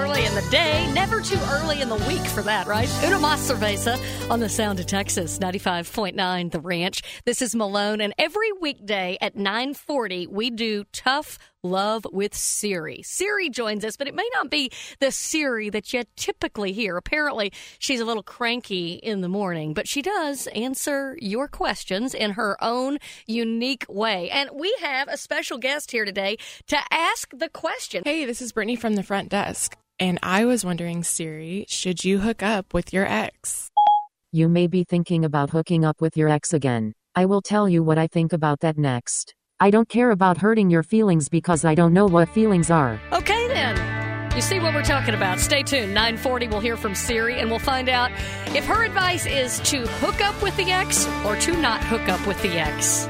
early in the day, never too early in the week for that, right? Una Mas Cerveza on the Sound of Texas, 95.9 The Ranch. This is Malone, and every weekday at 9:40, we do Tough Love with Siri. Siri joins us, but it may not be the Siri that you typically hear. Apparently, she's a little cranky in the morning, but she does answer your questions in her own unique way. And we have a special guest here today to ask the question. Hey, this is Brittany from the front desk, and I was wondering, Siri, should you hook up with your ex? You may be thinking about hooking up with your ex again. I will tell you what I think about that next. I don't care about hurting your feelings because I don't know what feelings are. Okay, then. You see what we're talking about. Stay tuned. 9:40, we'll hear from Siri, and we'll find out if her advice is to hook up with the ex or to not hook up with the ex.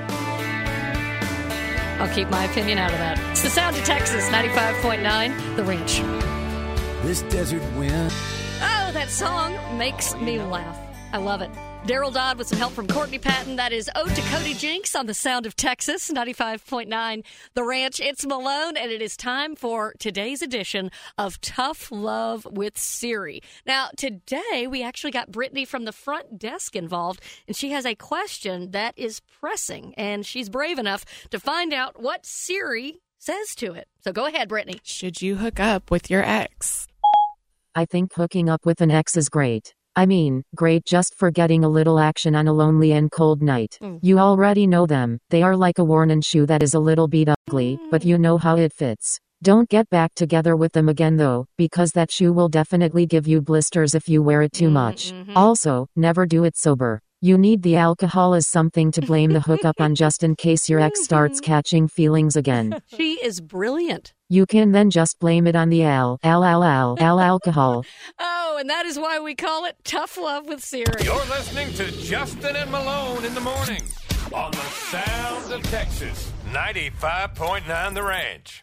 I'll keep my opinion out of that. It's the Sound of Texas, 95.9, The Ranch. This desert wind. Oh, that song makes me laugh. I love it. Daryl Dodd with some help from Courtney Patton. That is Ode to Cody Jinks on the Sound of Texas, 95.9 The Ranch. It's Malone, and it is time for today's edition of Tough Love with Siri. Now, today we actually got Brittany from the front desk involved, and she has a question that is pressing, and she's brave enough to find out what Siri says to it. So go ahead, Brittany. Should you hook up with your ex? I think hooking up with an ex is great. I mean, great just for getting a little action on a lonely and cold night. You already know them. They are like a worn-in shoe that is a little beat ugly, but you know how it fits. Don't get back together with them again though, because that shoe will definitely give you blisters if you wear it too much. Also, never do it sober. You need the alcohol as something to blame the hookup on just in case your ex starts catching feelings again. She is brilliant. You can then just blame it on the alcohol. Oh, and that is why we call it Tough Love with Siri. You're listening to Justin and Malone in the morning on the Sound of Texas, 95.9 The Ranch.